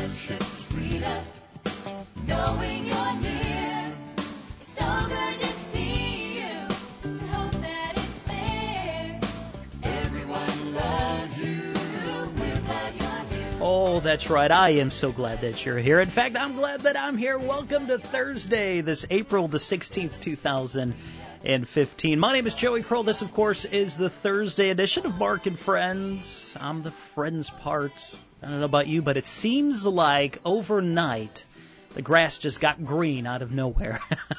Knowing you're near, so good to see you. Hope that it's there. Everyone loves you. We're glad you're here. Oh, that's right. I am so glad that you're here. In fact, I'm glad that I'm here. Welcome to Thursday, this April the 16th, 2015. My name is Joey Kroll. This, of course, is the Thursday edition of Mark and Friends. I'm the friends part. I don't know about you, but it seems like overnight the grass just got green out of nowhere.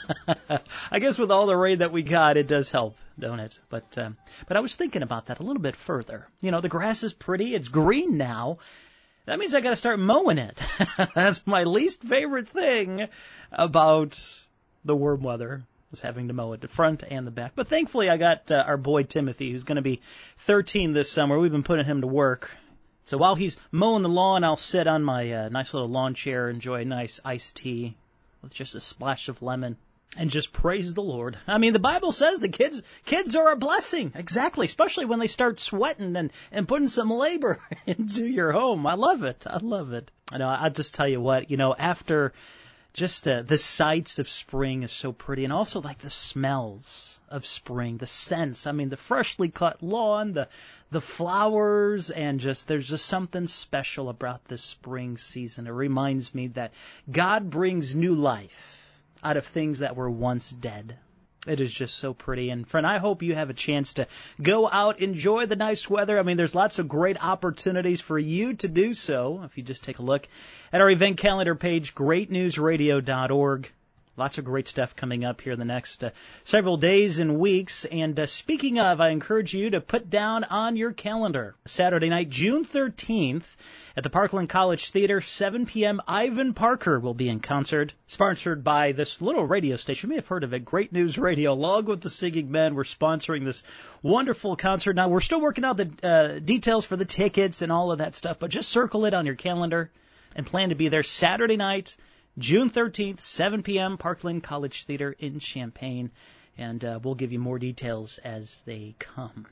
I guess with all the rain that we got, it does help, don't it? But I was thinking about that a little bit further. You know, the grass is pretty. It's green now. That means I got to start mowing it. That's my least favorite thing about the warm weather, is having to mow it, the front and the back. But thankfully, I got our boy Timothy, who's going to be 13 this summer. We've been putting him to work. So while he's mowing the lawn, I'll sit on my nice little lawn chair, enjoy a nice iced tea with just a splash of lemon, and just praise the Lord. I mean, the Bible says the kids are a blessing. Exactly, especially when they start sweating and putting some labor into your home. I love it. I love it. I know. I'll just tell you what, after just the sights of spring is so pretty, and also like the smells of spring, the scents. I mean, the freshly cut lawn, the flowers, and there's just something special about this spring season. It reminds me that God brings new life out of things that were once dead. It is just so pretty. And friend, I hope you have a chance to go out, enjoy the nice weather. I mean, there's lots of great opportunities for you to do so. If you just take a look at our event calendar page, greatnewsradio.org. Lots of great stuff coming up here in the next several days and weeks. And speaking of, I encourage you to put down on your calendar Saturday night, June 13th, at the Parkland College Theater, 7 p.m., Ivan Parker will be in concert, sponsored by this little radio station. You may have heard of it, Great News Radio. Along with the Singing Men, we're sponsoring this wonderful concert. Now, we're still working out the details for the tickets and all of that stuff, but just circle it on your calendar and plan to be there Saturday night, June 13th, 7 p.m., Parkland College Theater in Champaign, and we'll give you more details as they come.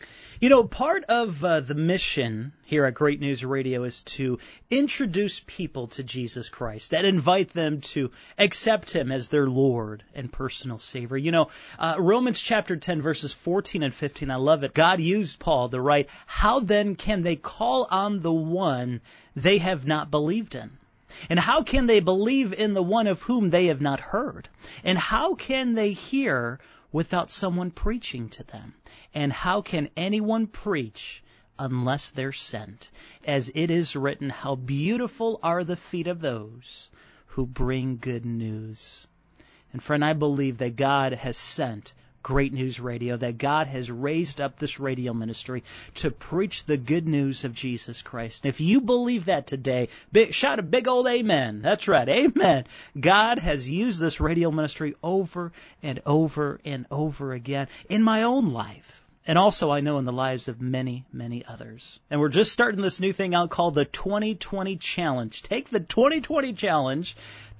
Part of the mission here at Great News Radio is to introduce people to Jesus Christ and invite them to accept Him as their Lord and personal Savior. Romans chapter 10, verses 14 and 15, I love it. God used Paul to write, "How then can they call on the one they have not believed in? And how can they believe in the one of whom they have not heard? And how can they hear without someone preaching to them? And how can anyone preach unless they're sent? As it is written, how beautiful are the feet of those who bring good news." And friend, I believe that God has sent Great News Radio, that God has raised up this radio ministry to preach the good news of Jesus Christ. And if you believe that today, shout a big old amen. That's right, amen. God has used this radio ministry over and over and over again in my own life. And also, I know, in the lives of many, many others. And we're just starting this new thing out called the 2020 Challenge. Take the 2020 Challenge,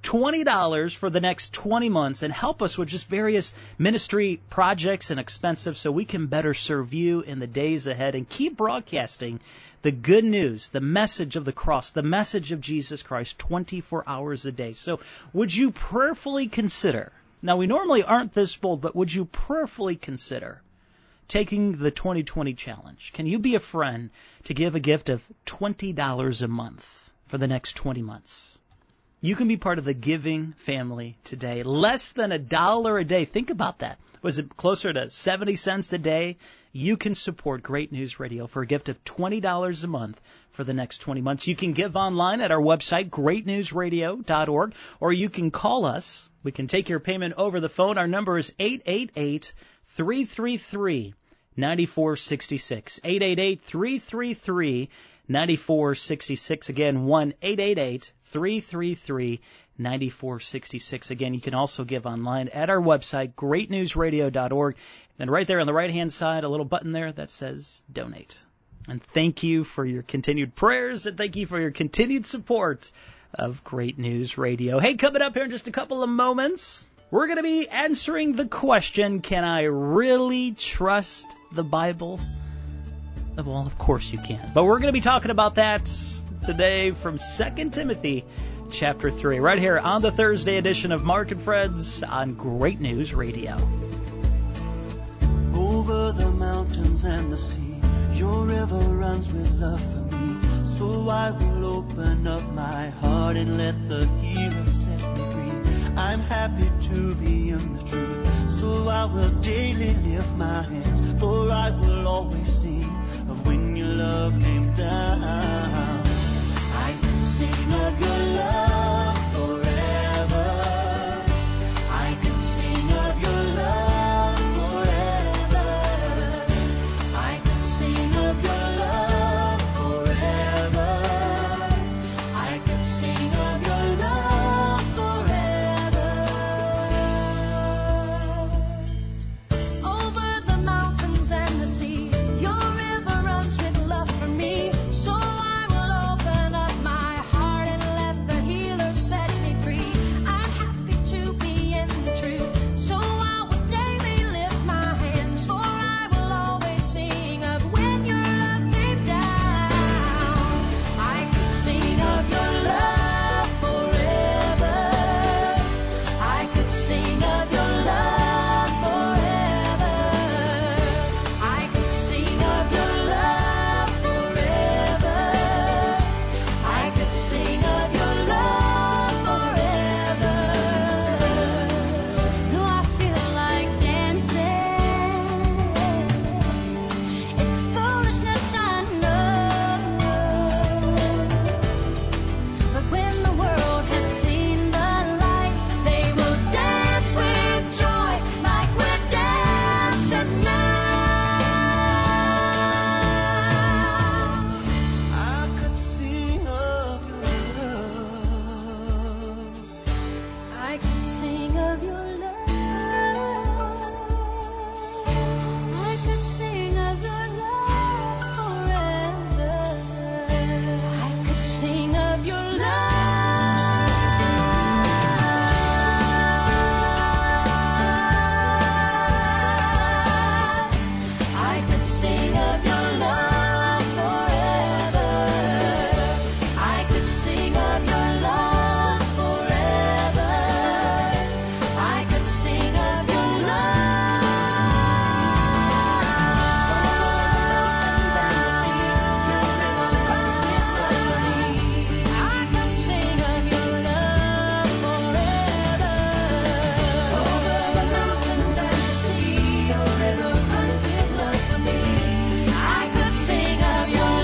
$20 for the next 20 months, and help us with just various ministry projects and expenses so we can better serve you in the days ahead and keep broadcasting the good news, the message of the cross, the message of Jesus Christ 24 hours a day. So would you prayerfully consider, now we normally aren't this bold, but would you prayerfully consider taking the 2020 Challenge? Can you be a friend to give a gift of $20 a month for the next 20 months? You can be part of the giving family today. Less than $1 a day. Think about that. Was it closer to 70 cents a day? You can support Great News Radio for a gift of $20 a month for the next 20 months. You can give online at our website, greatnewsradio.org, or you can call us. We can take your payment over the phone. Our number is 888-333-9466. 888-333-9466. Again, 1-888-333-9466. Again, you can also give online at our website, greatnewsradio.org. And right there on the right-hand side, a little button there that says Donate. And thank you for your continued prayers, and thank you for your continued support of Great News Radio. Hey, coming up here in just a couple of moments, we're going to be answering the question, can I really trust the Bible? Well, of course you can. But we're going to be talking about that today from 2 Timothy chapter 3, right here on the Thursday edition of Mark and Friends on Great News Radio. Over the mountains and the sea, your river runs with love for me. So I will open up my heart and let the healer set me free. I'm happy to be in the truth, so I will daily lift my hands, for I will always sing of when your love came down. I can sing of your love forever. I can sing of your love forever. I can sing of your love forever. I can sing of your love forever. Over the mountains and the sea, your river runs with love for me. So I will open up my heart and let the healer set me free. I'm happy to be in the truth, so I will daily lift my hands, for I will always sing of when your love came down. I could sing of your love forever. I could sing of your love forever. I could sing of your love forever. I could sing of your love forever. Though I feel like dancing, it's foolishness, I know. But when the world has seen the light, they will dance with joy like we're dancing now. I could sing of your love. I could sing of your love. I could sing of your love forever. I could sing of your love. I could sing of your love forever. I could sing of your love forever. I could sing of your Over the mountains and the sea, your river runs with love for me. I could sing of your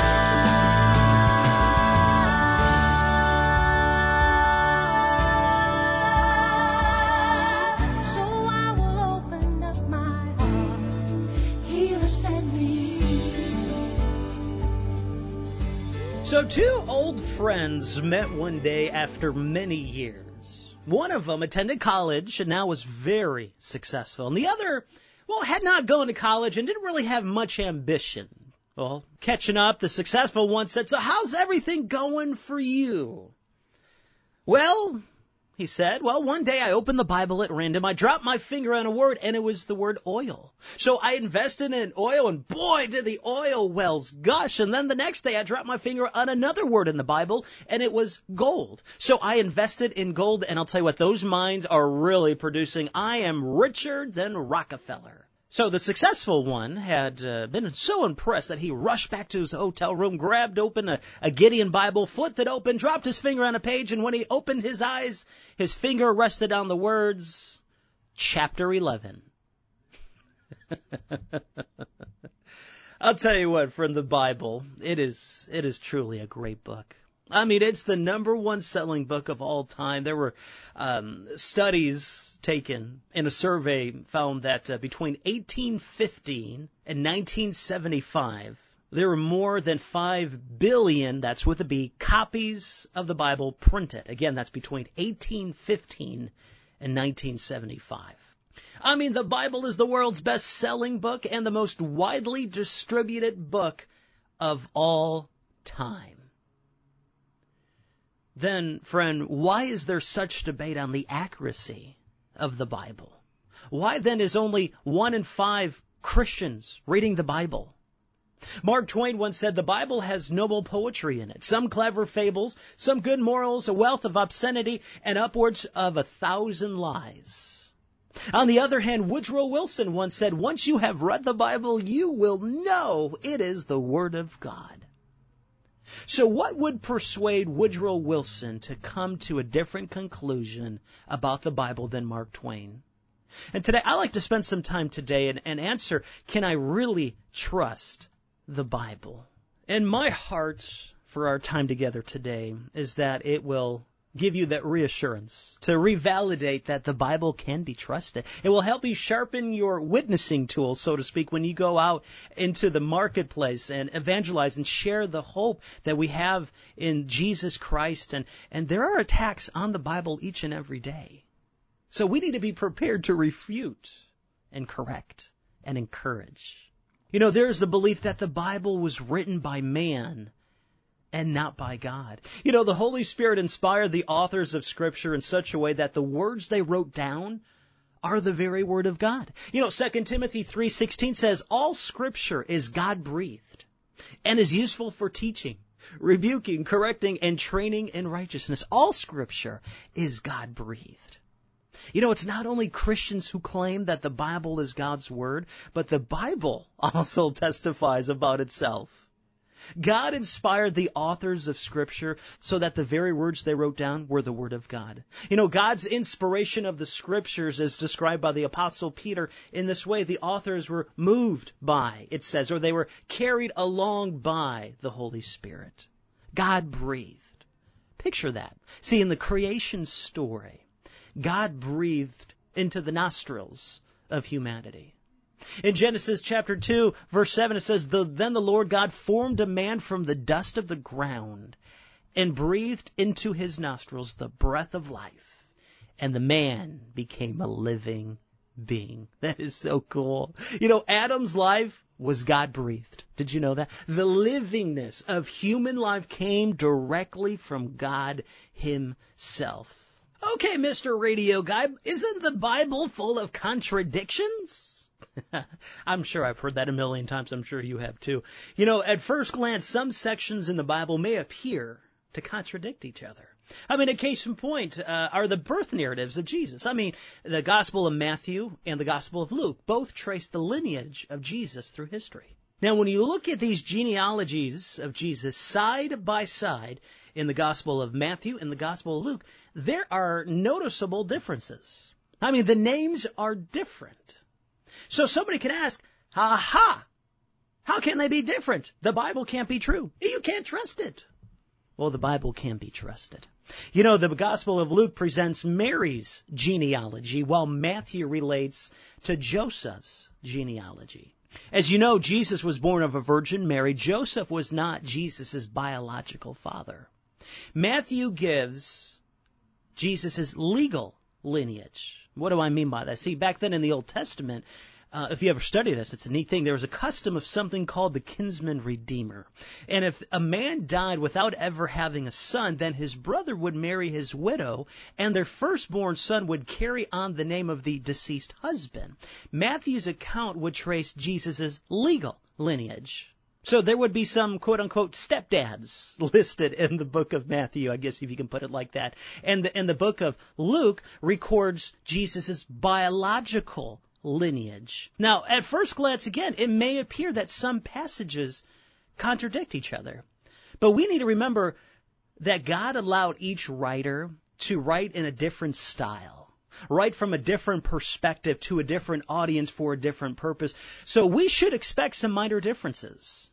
love. So I will open up my heart. Healer set me So two old friends met one day after many years. One of them attended college and now was very successful. And the other, well, had not gone to college and didn't really have much ambition. Well, catching up, the successful one said, "So how's everything going for you?" "Well," he said, "well, one day I opened the Bible at random. I dropped my finger on a word, and it was the word oil. So I invested in oil, and boy, did the oil wells gush. And then the next day I dropped my finger on another word in the Bible, and it was gold. So I invested in gold, and I'll tell you what, those mines are really producing. I am richer than Rockefeller." So the successful one had been so impressed that he rushed back to his hotel room, grabbed open a Gideon Bible, flipped it open, dropped his finger on a page, and when he opened his eyes, his finger rested on the words, chapter 11. I'll tell you what, from the Bible, it is truly a great book. I mean, it's the number one selling book of all time. There were studies taken in a survey found that between 1815 and 1975, there were more than 5 billion, that's with a B, copies of the Bible printed. Again, that's between 1815 and 1975. I mean, the Bible is the world's best-selling book and the most widely distributed book of all time. Then, friend, why is there such debate on the accuracy of the Bible? Why then is only 1 in 5 Christians reading the Bible? Mark Twain once said, the Bible has noble poetry in it, some clever fables, some good morals, a wealth of obscenity, and upwards of 1,000 lies. On the other hand, Woodrow Wilson once said, once you have read the Bible, you will know it is the Word of God. So what would persuade Woodrow Wilson to come to a different conclusion about the Bible than Mark Twain? And today, I like to spend some time today and answer, can I really trust the Bible? And my heart for our time together today is that it will give you that reassurance to revalidate that the Bible can be trusted. It will help you sharpen your witnessing tools, so to speak, when you go out into the marketplace and evangelize and share the hope that we have in Jesus Christ. And there are attacks on the Bible each and every day. So we need to be prepared to refute and correct and encourage. You know, there's the belief that the Bible was written by man and not by God. You know, the Holy Spirit inspired the authors of Scripture in such a way that the words they wrote down are the very Word of God. You know, 2 Timothy 3:16 says, all Scripture is God-breathed and is useful for teaching, rebuking, correcting, and training in righteousness. All Scripture is God-breathed. You know, it's not only Christians who claim that the Bible is God's Word, but the Bible also testifies about itself. God inspired the authors of Scripture so that the very words they wrote down were the Word of God. You know, God's inspiration of the Scriptures is described by the Apostle Peter in this way. The authors were moved by, it says, or they were carried along by the Holy Spirit. God breathed. Picture that. See, in the creation story, God breathed into the nostrils of humanity. In Genesis chapter 2, verse 7, it says, Then the Lord God formed a man from the dust of the ground and breathed into his nostrils the breath of life, and the man became a living being. That is so cool. You know, Adam's life was God-breathed. Did you know that? The livingness of human life came directly from God himself. Okay, Mr. Radio Guy, isn't the Bible full of contradictions? I'm sure I've heard that a million times. I'm sure you have too. You know, at first glance, some sections in the Bible may appear to contradict each other. I mean, a case in point are the birth narratives of Jesus. I mean, the Gospel of Matthew and the Gospel of Luke both trace the lineage of Jesus through history. Now, when you look at these genealogies of Jesus side by side in the Gospel of Matthew and the Gospel of Luke, there are noticeable differences. I mean, the names are different. So somebody can ask, aha, how can they be different? The Bible can't be true. You can't trust it. Well, the Bible can be trusted. You know, the Gospel of Luke presents Mary's genealogy, while Matthew relates to Joseph's genealogy. As you know, Jesus was born of a Virgin Mary. Joseph was not Jesus' biological father. Matthew gives Jesus' legal lineage. What do I mean by that? See, back then in the Old Testament, if you ever study this, it's a neat thing. There was a custom of something called the kinsman redeemer. And if a man died without ever having a son, then his brother would marry his widow, and their firstborn son would carry on the name of the deceased husband. Matthew's account would trace Jesus' legal lineage. So there would be some quote-unquote stepdads listed in the book of Matthew, I guess if you can put it like that. And the book of Luke records Jesus' biological lineage. Now, at first glance, again, it may appear that some passages contradict each other. But we need to remember that God allowed each writer to write in a different style, write from a different perspective to a different audience for a different purpose. So we should expect some minor differences.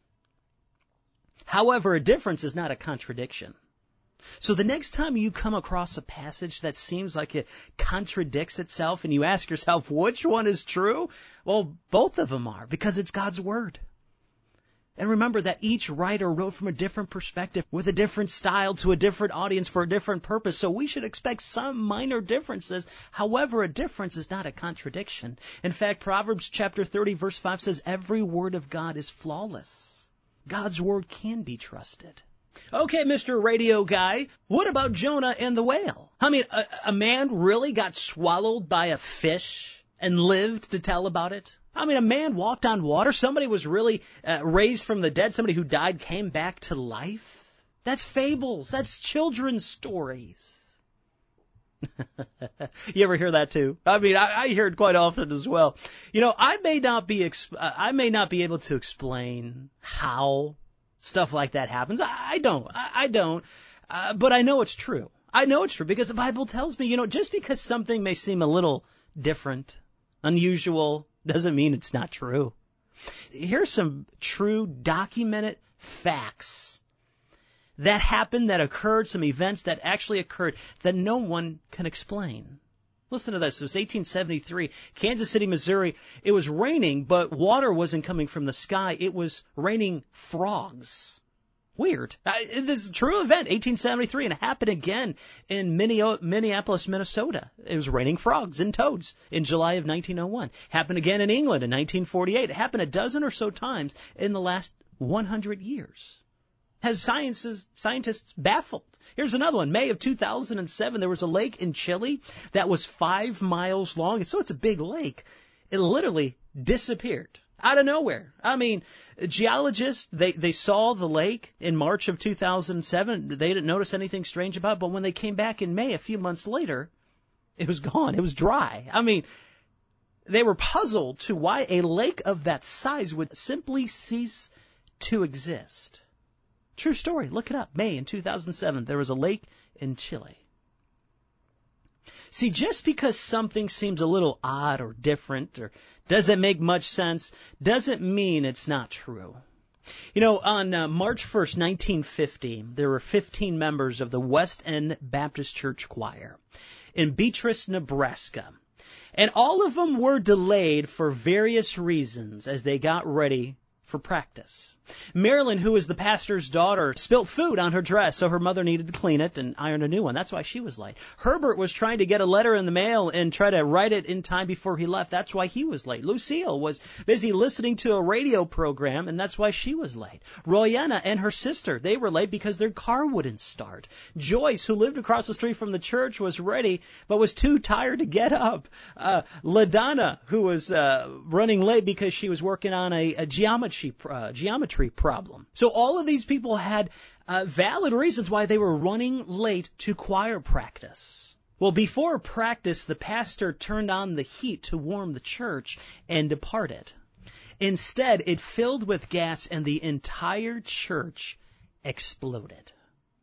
However, a difference is not a contradiction. So the next time you come across a passage that seems like it contradicts itself and you ask yourself, which one is true? Well, both of them are, because it's God's Word. And remember that each writer wrote from a different perspective, with a different style, to a different audience for a different purpose. So we should expect some minor differences. However, a difference is not a contradiction. In fact, Proverbs chapter 30, verse 5 says, every word of God is flawless. God's Word can be trusted. Okay, Mr. Radio Guy, what about Jonah and the whale? I mean, a man really got swallowed by a fish and lived to tell about it? I mean, a man walked on water. Somebody was really raised from the dead. Somebody who died came back to life. That's fables. That's children's stories. You ever hear that too? I mean, I hear it quite often as well. You know, I may not be able to explain how stuff like that happens. I don't. But I know it's true. I know it's true because the Bible tells me, you know, just because something may seem a little different, unusual, doesn't mean it's not true. Here's some true documented facts that happened, that occurred, some events that actually occurred that no one can explain. Listen to this. It was 1873, Kansas City, Missouri. It was raining, but water wasn't coming from the sky. It was raining frogs. Weird. This is a true event, 1873, and it happened again in Minneapolis, Minnesota. It was raining frogs and toads in July of 1901. Happened again in England in 1948. It happened a dozen or so times in the last 100 years. Has scientists baffled. Here's another one. May of 2007, there was a lake in Chile that was 5 miles long. So it's a big lake. It literally disappeared out of nowhere. I mean, geologists, they saw the lake in March of 2007. They didn't notice anything strange about it. But when they came back in May, a few months later, it was gone. It was dry. I mean, they were puzzled to why a lake of that size would simply cease to exist. True story. Look it up. May in 2007, there was a lake in Chile. See, just because something seems a little odd or different or doesn't make much sense doesn't mean it's not true. You know, on March 1st, 1950, there were 15 members of the West End Baptist Church Choir in Beatrice, Nebraska. And all of them were delayed for various reasons as they got ready for practice. Marilyn, who was the pastor's daughter, spilt food on her dress, so her mother needed to clean it and iron a new one. That's why she was late. Herbert was trying to get a letter in the mail and try to write it in time before he left. That's why he was late. Lucille was busy listening to a radio program, and that's why she was late. Royanna and her sister, they were late because their car wouldn't start. Joyce, who lived across the street from the church, was ready but was too tired to get up. LaDonna, who was running late because she was working on a geometry problem. So all of these people had valid reasons why they were running late to choir practice. Well, before practice, the pastor turned on the heat to warm the church and departed. Instead, it filled with gas and the entire church exploded.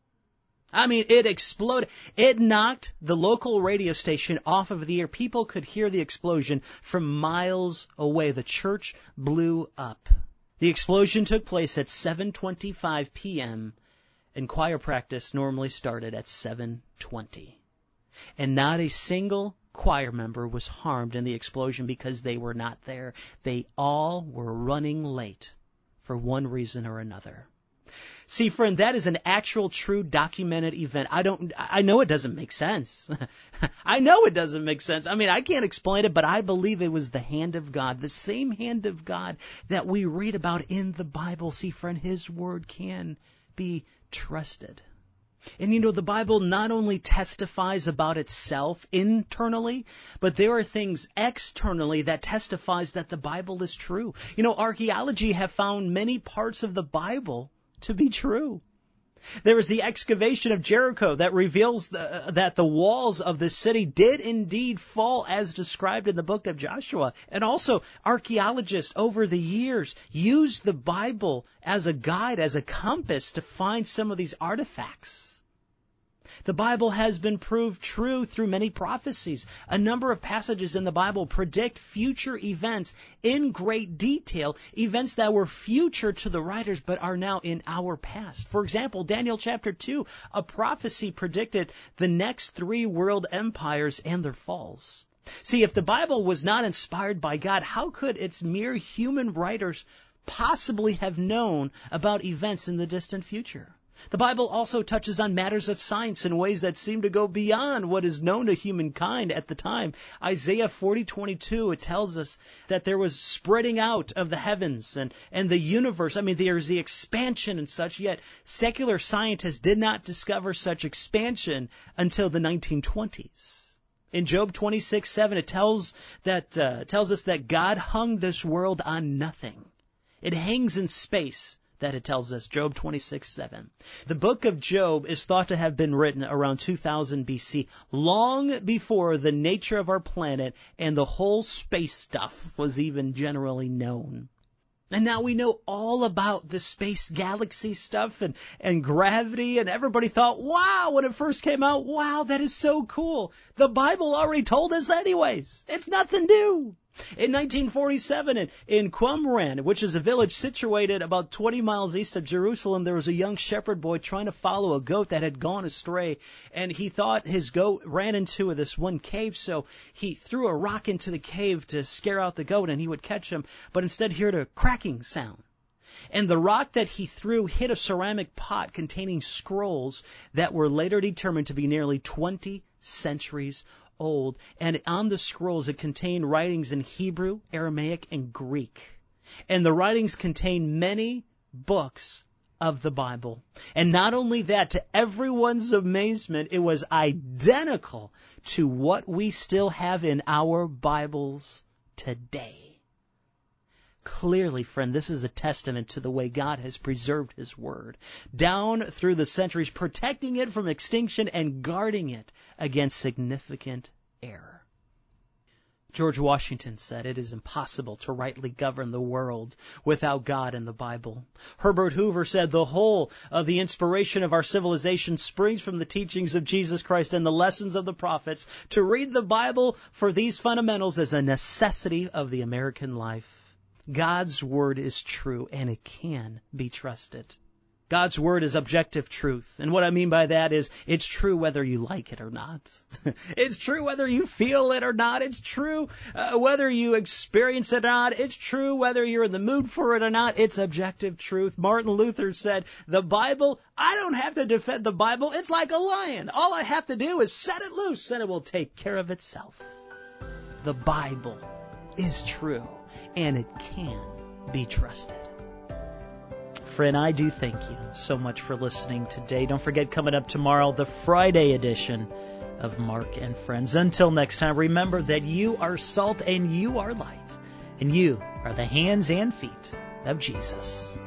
I mean, it exploded. It knocked the local radio station off of the air. People could hear the explosion from miles away. The church blew up. The explosion took place at 7:25 p.m., and choir practice normally started at 7:20. And not a single choir member was harmed in the explosion because they were not there. They all were running late for one reason or another. See, friend, that is an actual, true, documented event. I know it doesn't make sense. I know it doesn't make sense. I mean, I can't explain it, but I believe it was the hand of God, the same hand of God that we read about in the Bible. See, friend, His word can be trusted. And you know, the Bible not only testifies about itself internally, but there are things externally that testifies that the Bible is true. You know, archaeology have found many parts of the Bible to be true. There is the excavation of Jericho that reveals that the walls of the city did indeed fall as described in the book of Joshua. And also, archaeologists over the years used the Bible as a guide, as a compass to find some of these artifacts. The Bible has been proved true through many prophecies. A number of passages in the Bible predict future events in great detail, events that were future to the writers but are now in our past. For example, Daniel chapter 2, a prophecy predicted the next 3 world empires and their falls. See, if the Bible was not inspired by God, how could its mere human writers possibly have known about events in the distant future? The Bible also touches on matters of science in ways that seem to go beyond what is known to humankind at the time. Isaiah 40:22, it tells us that there was spreading out of the heavens and the universe. I mean, there's the expansion and such, yet secular scientists did not discover such expansion until the 1920s. In Job 26:7, it tells us that God hung this world on nothing. It hangs in space, that it tells us, Job 26:7. The book of Job is thought to have been written around 2000 BC, long before the nature of our planet and the whole space stuff was even generally known. And now we know all about the space galaxy stuff and gravity, and everybody thought, wow, when it first came out, wow, that is so cool. The Bible already told us anyways. It's nothing new. In 1947, in Qumran, which is a village situated about 20 miles east of Jerusalem, there was a young shepherd boy trying to follow a goat that had gone astray. And he thought his goat ran into this one cave, so he threw a rock into the cave to scare out the goat, and he would catch him. But instead he heard a cracking sound. And the rock that he threw hit a ceramic pot containing scrolls that were later determined to be nearly 20 centuries old, and on the scrolls it contained writings in Hebrew, Aramaic, and Greek. And the writings contained many books of the Bible. And not only that, to everyone's amazement, it was identical to what we still have in our Bibles today. Clearly, friend, this is a testament to the way God has preserved His Word down through the centuries, protecting it from extinction and guarding it against significant error. George Washington said, "It is impossible to rightly govern the world without God and the Bible." Herbert Hoover said, "The whole of the inspiration of our civilization springs from the teachings of Jesus Christ and the lessons of the prophets. To read the Bible for these fundamentals is a necessity of the American life." God's Word is true, and it can be trusted. God's Word is objective truth. And what I mean by that is it's true whether you like it or not. It's true whether you feel it or not. It's true whether you experience it or not. It's true whether you're in the mood for it or not. It's objective truth. Martin Luther said, "The Bible, I don't have to defend the Bible. It's like a lion. All I have to do is set it loose, and it will take care of itself." The Bible is true, and it can be trusted. Friend, I do thank you so much for listening today. Don't forget, coming up tomorrow, the Friday edition of Mark and Friends. Until next time, remember that you are salt and you are light, and you are the hands and feet of Jesus.